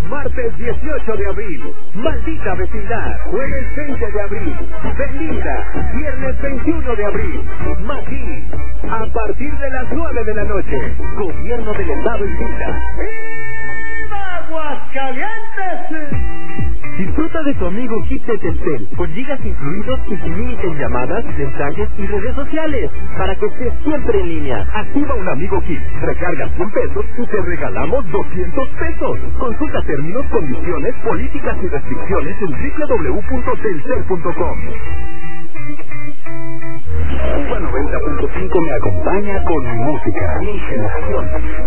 Martes 18 de abril, Maldita Vecindad. Jueves 20 de abril, Belinda. Viernes 21 de abril, Maggi. A partir de las 9 de la noche, Gobierno del Estado invita. ¡Viva Aguascalientes! Disfruta de tu amigo Hit de Telcel, con gigas incluidos y sin límite en llamadas, mensajes y redes sociales, para que estés siempre en línea. Activa un amigo Hit, recarga 100 pesos y te regalamos 200 pesos. Consulta términos, condiciones, políticas y restricciones en www.telcel.com. Cuba 90.5 me acompaña con mi música, mi generación.